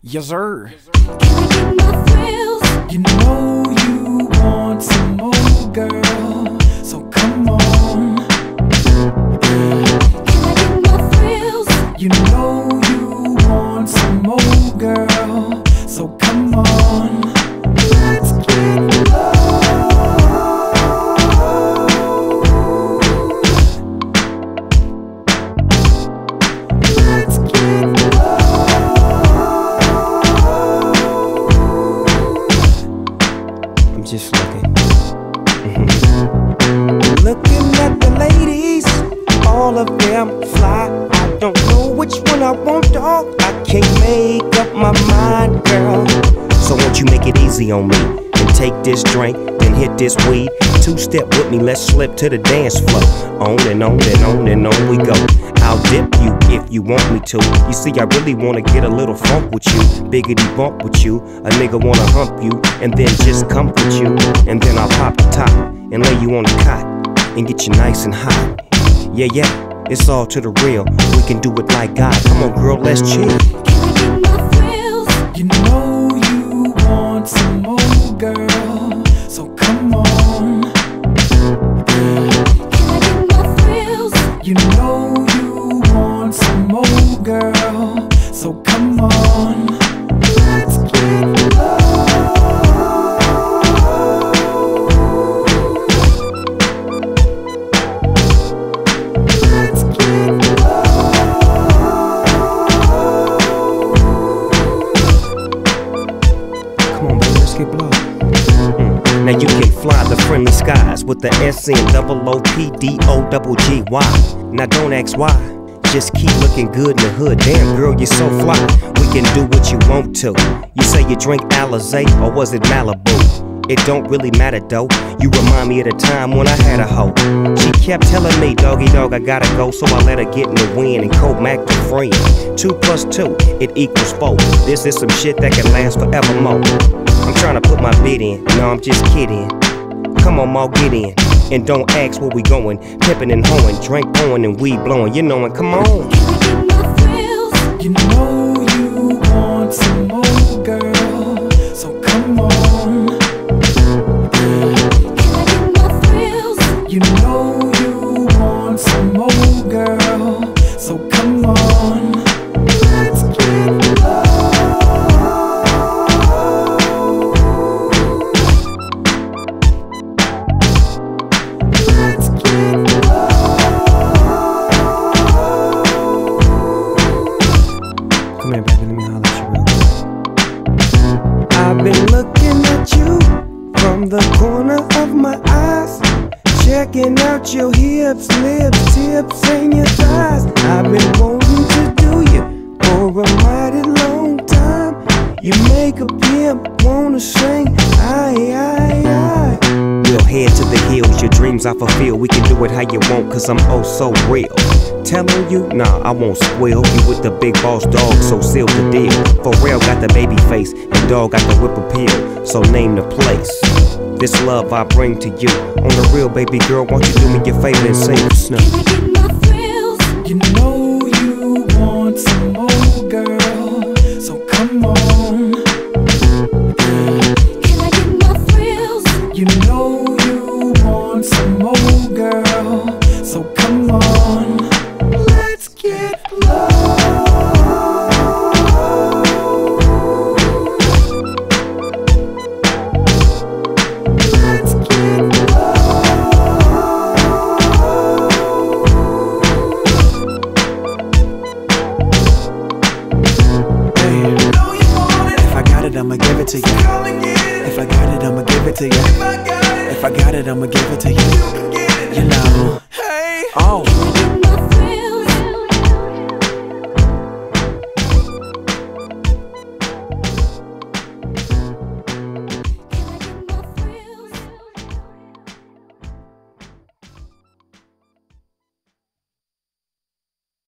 Yes, sir. Can I get my thrills? You know you want some more, girl, so come on. Can I get my thrills? You know you want some more, girl, so come on. Let's get low. Let's get low. I'm just looking. Looking at the ladies, all of them fly. I don't know which one I want, dog. I can't make up my mind, girl. So won't you make it easy on me and take this drink, then hit this weed. Two-step with me, let's slip to the dance floor. On and on and on and on we go. I'll dip you if you want me to. You see, I really wanna get a little funk with you, biggity bump with you. A nigga wanna hump you and then just comfort you. And then I'll pop the top and lay you on the cot and get you nice and hot. Yeah, yeah, it's all to the real. We can do it like God. Come on, girl, let's chill. Can I get my thrills? You know you want some more, girl, so come on. Can I get my thrills? You know you want some more, girl, so come on. Let's get low. Let's get low. Come on, baby, let's get blow. Now you can fly the friendly skies with the SNOOPDOGGY. Now don't ask why, just keep looking good in the hood. Damn girl, you're so fly. We can do what you want to. You say you drink Alizé or was it Malibu? It don't really matter though. You remind me of the time when I had a hoe. She kept telling me, doggy dog, I gotta go, so I let her get in the wind and co-mac the friend. 2 plus 2, it equals 4. This is some shit that can last forevermore. I'm trying to put my bid in, no, I'm just kidding. Come on, Ma, get in, and don't ask where we going. Pippin' and hoeing, drink pouring and weed blowing, you knowin', come on. Can I get my thrills? You know you want some more, girl, so come on. Can I get my thrills? You know you want some more, girl, so come on. Let's get low. Let's get low. Come here, baby, let me holler at you real quick. I've been looking at you from the corner of my eyes, checking out your hips, lips, tips, and your thighs. I've been wanting to do you for a mighty long time. You make a pimp wanna sing, aye, aye, aye. We'll head to the hills, your dreams I fulfill. We can do it how you want, cause I'm oh so real. Telling you, nah, I won't squeal. You with the big boss dog, so seal the deal. For real, got the baby face, and dog got the whip appeal, so name the place. This love I bring to you. On the real, baby girl, won't you do me your favor and sing the snow? Can I get my thrills? You know you want some more, girl, so come on. Can I get my thrills? You know you want some more, girl, so come on. Let's get low. Let's get low. Hey, if I got it, I'ma give it to you. If I got it, I'ma give it to you. If I got it, I'ma give it to you. You know.